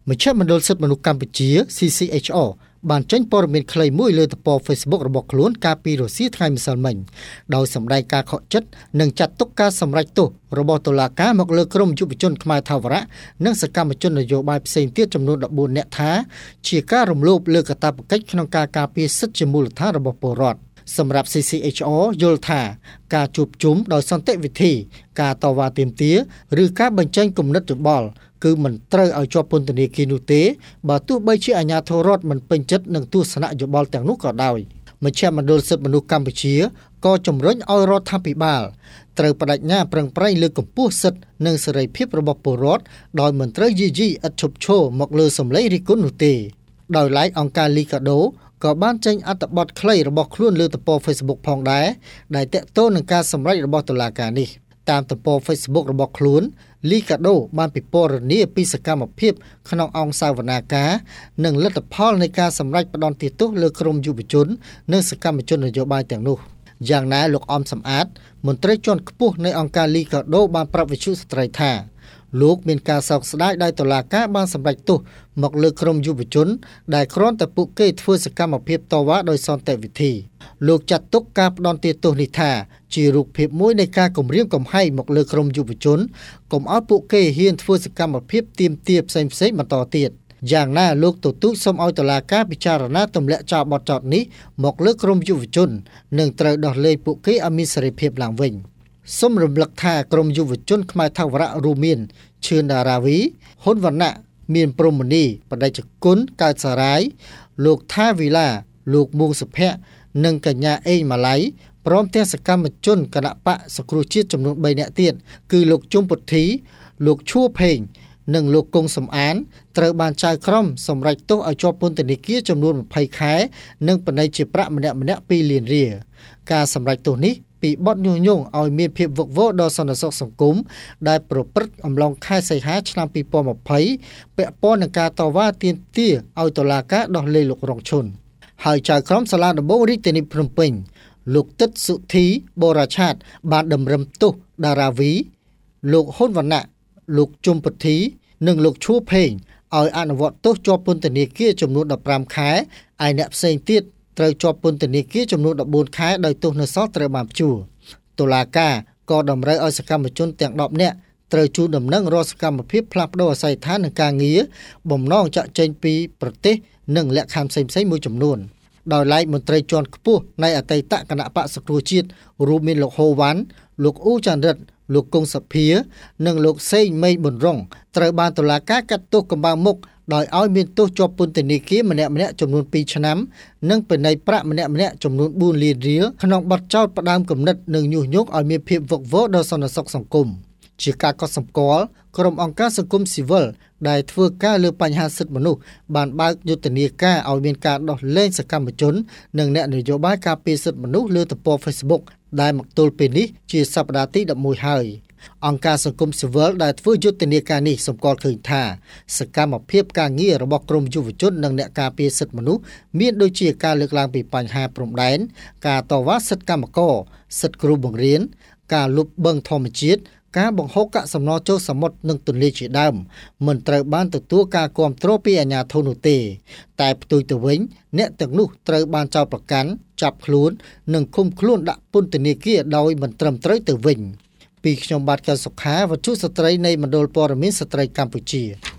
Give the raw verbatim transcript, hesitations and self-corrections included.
មជ្ឈមណ្ឌលសិទ្ធិមនុស្សកម្ពុជា C C H R បានចេញព័ត៌មានខ្លីមួយលើទំព័រ Facebook របស់ខ្លួនកាលពីរសៀលថ្ងៃម្សិលមិញដោយសម្ដែងការខកចិត្តនិងចាត់ទុកការសម្រេចទោសរបស់តុលាការមកលើក្រុមយុវជនខ្មែរថាវរៈនិងសកម្មជននយោបាយផ្សេងទៀតចំនួនដប់បួននាក់ថាជាការរំលោភលើកាតព្វកិច្ចក្នុងការការពារសិទ្ធិជាមូលដ្ឋានរបស់ពលរដ្ឋសម្រាប់ C C H R យល់ថាការជួបជុំដោយសន្តិវិធីការតវ៉ាទាមទារឬការបញ្ចេញគំនិតយោបល់គឺមិនត្រូវឲ្យជាប់ពន្ធនាគារនោះទេបើទោះបីជាអាជ្ញាធររដ្ឋមិនពេញចិត្តនឹងទស្សនៈយោបល់ទាំងនោះក៏ដោយមជ្ឈមណ្ឌលសិទ្ធិមនុស្សកម្ពុជាក៏ជំរុញឲ្យរដ្ឋាភិបាលត្រូវបដិញ្ញាប្រឹងប្រែងលើកកម្ពស់សិទ្ធិនិងសេរីភាពរបស់ពលរដ្ឋដោយមិនត្រូវយាយីឥតឈប់ឈរមកលើសម្លេងរិះគន់នោះទេដោយឡែកអង្គការ Liga do ក៏បានចេញអត្ថបទខ្លីរបស់ខ្លួនលើទំព័រ Facebook ផងដែរដែលទាក់ទងនឹងការសម្រេចរបស់តុលាការនេះតាមទំព័រ Facebook របស់ខ្លួន Liga do បានពិពណ៌នាពីសកម្មភាពក្នុងអង្គសាវនាការនិងលទ្ធផលនៃការសម្រេចផ្ដន្ទាទោសលើក្រុមយុវជននិងសកម្មជននយោបាយទាំងនោះយ៉ាងណាលោកអំសំអាតមន្ត្រីជាន់ខ្ពស់នៃអង្គការ Liga do បានប្រាប់វិទ្យុស្ត្រីថាលោកមានការសោកស្ដាយដែលតុលាការបានសម្រេចទោសមកលើក្រុមយុវជនដែលគ្រាន់តែពួកគេធ្វើសកម្មភាពតវ៉ាដោយសន្តិវិធីលោកចាត់ទុកការផ្ដន្ទាទោសនេះថាជារូបភាពមួយនៃការគំរាមកំហែងមកលើក្រុមយុវជនកុំឲ្យពួកគេហ៊ានធ្វើសកម្មភាពទាមទារផ្សេងៗបន្តទៀតយ៉ាងណាលោកទទូចសូមឲ្យតុលាការពិចារណាទម្លាក់ចោលបទចោទនេះមកលើក្រុមយុវជននិងត្រូវដោះលែងពួកគេឲ្យមានសេរីភាពឡើងវិញសូមរំលឹកថាក្រុមយុវជនខ្មែរថាវរៈរួមមានឈឿនដារាវី ហ៊ុនវណ្ណៈ មានព្រហ្មនី បដិជគុណ កើតសារាយ លោកថាវីឡា លោកមួងសុភ័ក្រនិងកញ្ញាអេងម៉ាឡៃព្រមទាំងសកម្មជនគណបក្សសង្គ្រោះជាតិចំនួនបីនាក់ទៀតគឺលោកជុំពុទ្ធី លោកឈួរផេងនិងលោកគង់សំអានត្រូវបានចៅក្រមសម្រេចទោសឲ្យជាប់ពន្ធនាគារចំនួនម្ភៃខែនិងបណ្តេញជាប្រាក់ម្នាក់ៗពីរលានរៀលការសម្រេចទោសនេះពីបទញុះញង់ឲ្យមានភាពវឹកវរដល់សន្តិសុខសង្គមដែលប្រព្រឹត្តអំឡុងខែសីហាឆ្នាំពីរពាន់ម្ភៃពាក់ព័ន្ធនឹងការតវ៉ាទាមទារឲ្យតុលាការដោះលែងលោករងឈុនហើយចៅក្រមសាលាដំបងរាជធានីភ្នំពេញលោកទឹកសុធីបូរ៉ាឆាតបានតម្រឹមទោសដារាវីលោកហ៊ុនវណ្ណៈលោកជុំពុទ្ធីនិងលោកឈួរផេងឲ្យអនុវត្តទោសជាប់ពន្ធនាគារចំនួនដប់ប្រាំខែឯអ្នកផ្សេងទៀតត្រូវជាប់ពន្ធនាគារចំនួនដប់បួនខែដោយទោសនៅសល់ត្រូវបានព្យួរតុលាការក៏តម្រូវឲ្យសកម្មជនទាំងដប់នាក់ត្រូវជូនដំណឹងរាល់សកម្មភាពផ្លាស់ប្តូរអាសយដ្ឋាននិងការងារបំណងចាក់ចែងពីប្រទេសនិងលក្ខខណ្ឌផ្សេងៗមួយចំនួនដោយឡែកមន្ត្រីជាន់ខ្ពស់នៃអតីតគណៈបក្សសង្គ្រោះជាតិរួមមានលោកហូវ៉ាន់លោកអ៊ូចាន់រិទ្ធលោកគង់សភានិងលោកសេងមេងប៊ុនរងត្រូវបានតុលាការកាត់ទោសកំបាំងមុខដោយឲ្យមានទោសជាប់ពន្ធនាគារម្នាក់ៗចំនួនពីរឆ្នាំនិងពិន័យប្រាក់ម្នាក់ៗចំនួនបួនលានរៀលក្នុងបទចោទផ្ដើមគំនិតនិងញុះញង់ឲ្យមានភាពវឹកវរដល់សន្តិសុខសង្គមជាការកត់សម្គាល់ក្រុមអង្គការសង្គមស៊ីវិលដែលធ្វើការលើបញ្ហាសិទ្ធិមនុស្សបានបើកយុទ្ធនាការឲ្យមានការដោះលែងសកម្មជននិងអ្នកនយោបាយការពារសិទ្ធិមនុស្សលើទំព័រ Facebook ដែលមកទល់ពេលនេះជាសប្តាហ៍ទីដប់មួយហើយអង្គការសង្គមស៊ីវិលដែលធ្វើយុទ្ធនាការនេះសម្គាល់ឃើញថាសកម្មភាពការងាររបស់ក្រមយុវជននិងអ្នកការពារសិទ្ធិមនុស្សមានដូចជាការលើកឡើងពីបញ្ហាព្រំដែនការតវ៉ាសិទ្ធិកម្មករសិទ្ធិគ្រូបង្រៀនការលុបបង្ខំធម្មជាតិការបង្ហូរកាកសំណល់ចូលសមុទ្រនិងទន្លេជាដើមមិនត្រូវបានទទួលការគាំទ្រពីអាជ្ញាធរនោះទេតែផ្ទុយទៅវិញអ្នកទាំងនោះត្រូវបានចោទប្រកាន់ចាប់ខ្លួននិងឃុំខ្លួនដាក់ពន្ធនាគារដោយមិនត្រឹមត្រូវទៅវិញពីខ្ញុំបាទកៅសុខាវត្ថុស្ត្រីនៃមណ្ឌលព័ត៌មានស្ត្រីកម្ពុជា